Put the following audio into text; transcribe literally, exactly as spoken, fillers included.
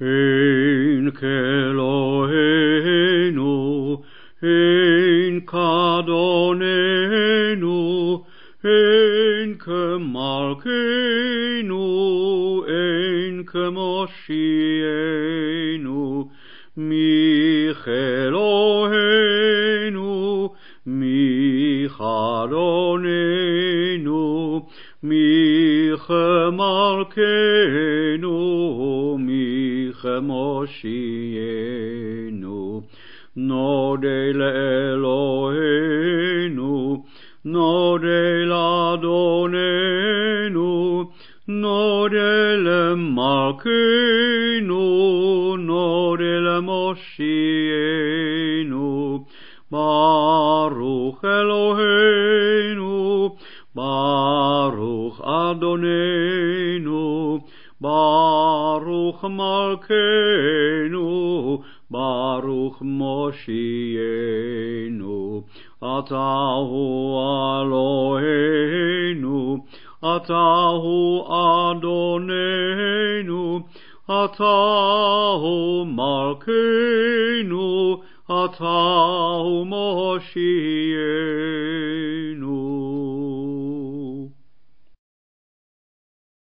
אין כאלוהינו, אין כאדוננו, אין כמלכנו, אין כמושיענו, מי כאלוהינו, מי כאדוננו, מי כמלכנו, מי כמושיענו. נודה לאלוהינו, נודה לאדוננו, נודה למלכנו, נודה למושיענו. ברוך אלוהינו, ברוך אדוננו, ברוך מלכנו, ברוך מושיענו. אתה הוא אלוהינו, אתה הוא אדוננו, אתה הוא מלכנו, אתה הוא מושיענו.